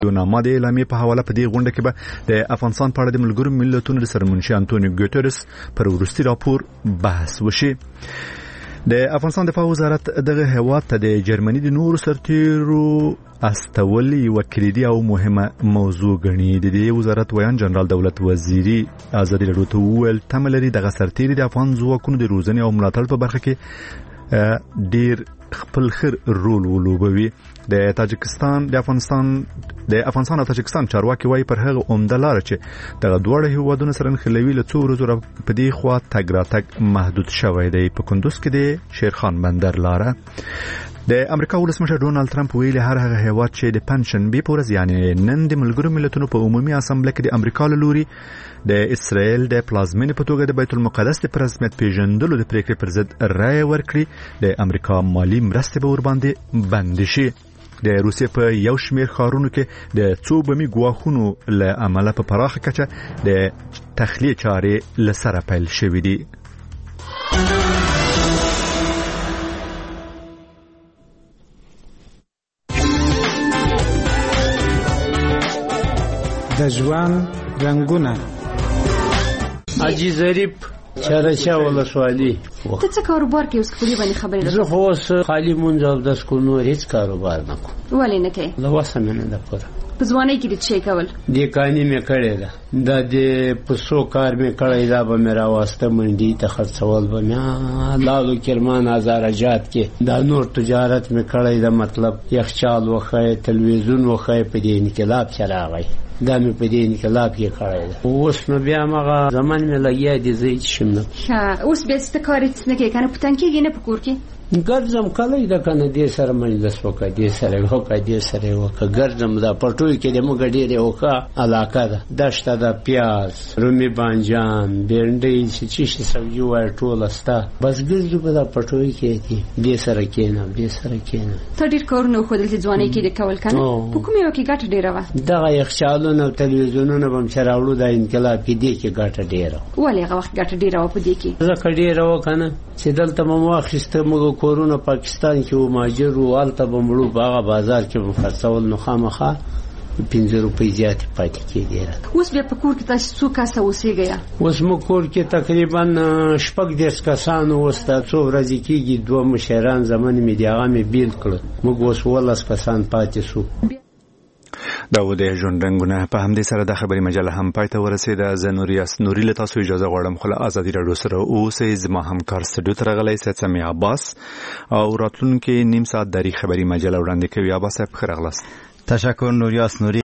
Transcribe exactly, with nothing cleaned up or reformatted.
نامه د اعلامیې په حواله په دې غونډه کې به د افغانستان په اړه د ملګرو ملتونو د سرمنشي انټونیو ګوتریس پر وروستي راپور بحث وشي. د افغانستان دفاع وزارت دغه هیواد ته د جرمني د نورو سرتیرو استول یو کلیدي او مهمه موضوع ګڼي. د دې وزارت ویان جنرال دولت وزیری ازادي راډیو ته وویل تمه لري دغه سرتیري د افغان ځواکونو د روزنې او ملاتړ په برخه کې ډیر خپل خیر رول ولوبوي. د تاجکستان د افغانستان د افغانستان او تاجکستان چارواکي وايي پر هغه عمده لار چې دغه دوه هیوادونو سره نښلوي له څو ورځې په دې خوا تګ راتګ محدود شوی دی. په کندوز کې د شیرخان بندر لاره د امریکا ولسمشر ډونالد ترامپ ویلي هر هغه هیواد چې د پنشن بي پورز یعنی نن د ملګرو ملتونو په عمومي اسامبله کې د امریکا له لوري د اسرائیل د پلازمینې په توګه د بیت المقدس د رسمیت پیژندلو د پریکړې پر ضد رائے ورکړي د امریکا مالی مرستې به ور باندې بند شي. د روسیې په یو شمېر ښارونو کې د څو بمي ګواښونو له امله په پراخه کچه د تخلیه چارې له سره پیل شوې دي. د ژوند رنگونه حاجی ظریف چارچا ولسوالي. ته څه کاروبار کوې اوس په دې باندې خبرې راځي؟ زه خو اوس خالي مونځ او داس کو نور هیڅ کاروبار نه کوم. ولې نه کوې؟ له وسه مې نه ده پوره. په ځوانۍ کې دې څه کول؟ دیکاني مې کړې ده، دا د پسو کار مې کړی، دا به مې راواسته منډي ته خرڅول به مې لالو کرمان ازارجات کې، دا نور تجارت مې کړی ده، مطلب یخچال وخی تلویزیون وخی په دې انقلاب چې راغی دا مې په دې انقلاب کې کړی ده. اوس نو بیا مغه زمان مې لګیا دي زه هیڅ شم نه. ښه اوس بیا څه کار هیڅ نه کوې که نه په تنګ کېږي نه په کور کې؟ ګرځم کلی ده که نه دې سره مجلس وکړه دې سره یې وکړه دې سره یې وکړه ګرځم. دا پټوی کې د موږ ډېرې وښه علاقه ده، دشته ده، پیاز، رومي بانجان، بینډۍ چې چې شي سبزي وایي ټوله سته، بس ګرځو په دا پټوی کې دي دې سره کښېنم دې سره کښېنم. ته ډېر کارونه وښودل چې ځوانۍ کې دې کول که نه؟ په کوم یوه کې ګټه ډېره وه؟ دغه یخچالونه او تلویزیونونه به م چې راوړو دا انقلاب کې دې کې ګټه ډېره وه. ولې هغه وخت ګټه ډېره وه په دې کې؟ ځکه ډېره وه که نه چې دلته مو واخیسته موږ کورونه پاکستان کې و ماجر و هلته به مړو په هغه بازار کې به خرڅول نو خامخا پنځه روپۍ زیاتې پاتې کېدې. اوس بیا په کور کې تاسو څو کسه اوسېږئ؟ اوس موږ کور کې تقریبا شپږ دېرش کسان اوس ته څو ورځې کېږي، دوه مشران زمن مې د هغه مې بیل کړل، موږ اوس اوولس کسان پاتې شو. دا و د ژوند رنګونه. په همدې سره د خبري مجله هم پای ته ورسېده. زه نوریاس نوري له تاسو اجازه غواړم خو له ازادي راډیو سره اوسئ. زما همکار سټډیو ته راغلی سید سمیع عباس او راتلونکي نیم ساعت دری خبري مجله وړاندې کوي. عباس صاحب ښه راغلاست. تشکر نوریاس نوري.